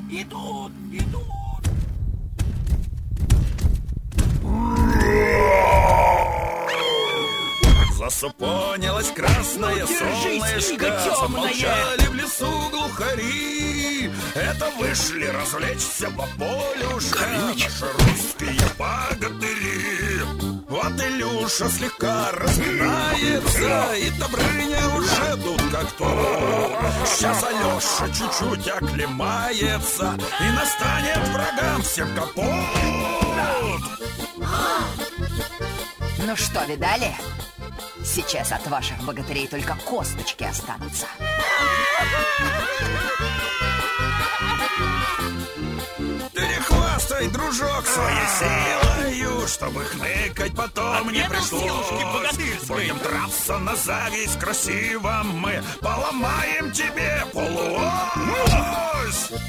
Идут, идут. Засупонилось красное солнышко, замолчали в лесу глухари. Это вышли развлечься по полюшке наши русские богатыри. Вот Илюша слегка разминается, и Добрыня уже тут как тут. Сейчас Алеша чуть-чуть оклемается, и настанет врагам всем капут. Ну что, видали? Сейчас от ваших богатырей только косточки останутся. Ты не хвастай, дружок, своей силою, чтобы хныкать потом не пришлось. Будем драться на зависть красиво мы, поломаем тебе полуось.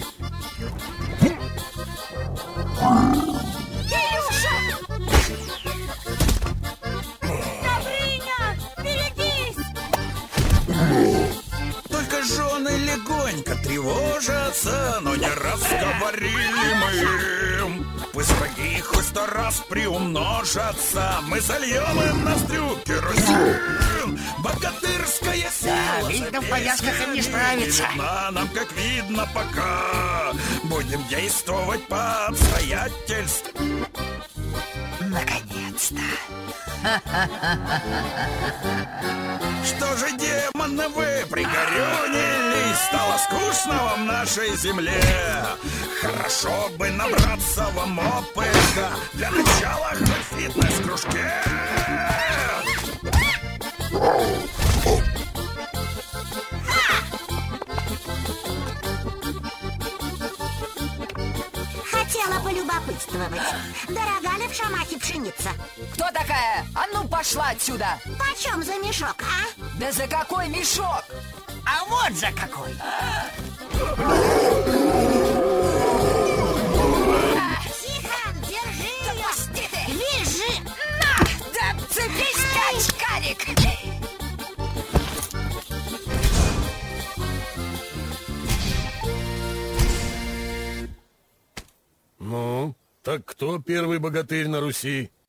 Только жены легонько тревожатся, но не раз говорили мы им: пусть враги хоть 100 раз приумножатся, мы зальем им ноздрю керосин. Богатырская сила. Да, видно, в повязках им не справиться. Видна нам, как видно, пока. Будем действовать по обстоятельствам. Наконец-то. Что же, демоны, вы пригорюнились? Стало скучно вам в нашей земле. Хорошо бы набраться вам опыта, для начала хоть в фитнес-кружке. Хотела полюбопытствовать. Дорога ли в Шамахе пшеница? Кто такая? А ну пошла отсюда! Почем за мешок, а? Да за какой мешок? А вот за какой. Тихон, держи Да ее! пусти ты! Вяжи! На! Да цепись, очкарик! Ну, так кто первый богатырь на Руси?